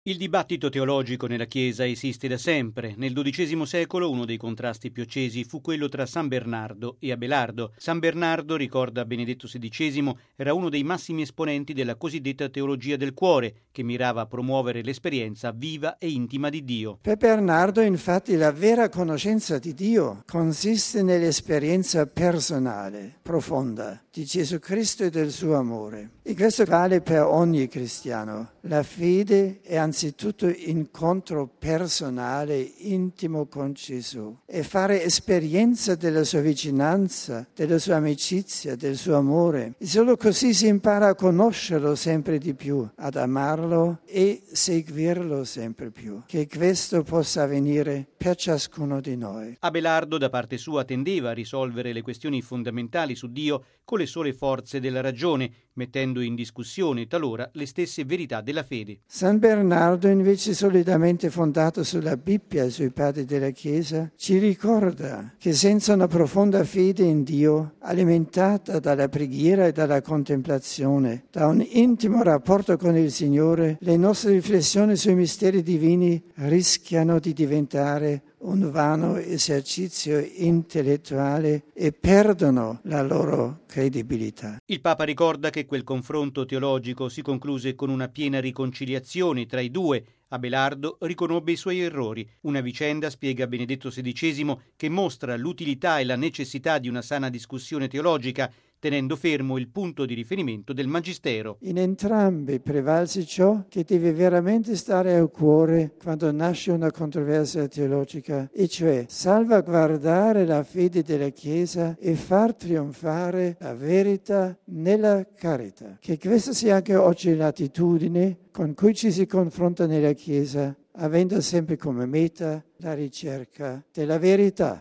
Il dibattito teologico nella Chiesa esiste da sempre. Nel XII secolo uno dei contrasti più accesi fu quello tra San Bernardo e Abelardo. San Bernardo, ricorda Benedetto XVI, era uno dei massimi esponenti della cosiddetta teologia del cuore, che mirava a promuovere l'esperienza viva e intima di Dio. Per Bernardo, infatti, la vera conoscenza di Dio consiste nell'esperienza personale, profonda, di Gesù Cristo e del suo amore. E questo vale per ogni cristiano. La fede è anzitutto incontro personale, intimo con Gesù e fare esperienza della sua vicinanza, della sua amicizia, del suo amore. E solo così si impara a conoscerlo sempre di più, ad amarlo e seguirlo sempre più. Che questo possa avvenire per ciascuno di noi. Abelardo, da parte sua, tendeva a risolvere le questioni fondamentali su Dio con le sole forze della ragione, mettendo in discussione talora le stesse verità della fede. San Bernardo, invece solidamente fondato sulla Bibbia e sui padri della Chiesa, ci ricorda che senza una profonda fede in Dio, alimentata dalla preghiera e dalla contemplazione, da un intimo rapporto con il Signore, le nostre riflessioni sui misteri divini rischiano di diventare un vano esercizio intellettuale e perdono la loro credibilità. Il Papa ricorda che quel confronto teologico si concluse con una piena riconciliazione tra i due. Abelardo riconobbe i suoi errori. Una vicenda, spiega Benedetto XVI, che mostra l'utilità e la necessità di una sana discussione teologica, tenendo fermo il punto di riferimento del Magistero. In entrambi prevalse ciò che deve veramente stare a cuore quando nasce una controversia teologica, e cioè salvaguardare la fede della Chiesa e far trionfare la verità nella carità. Che questa sia anche oggi l'attitudine con cui ci si confronta nella Chiesa, avendo sempre come meta la ricerca della verità.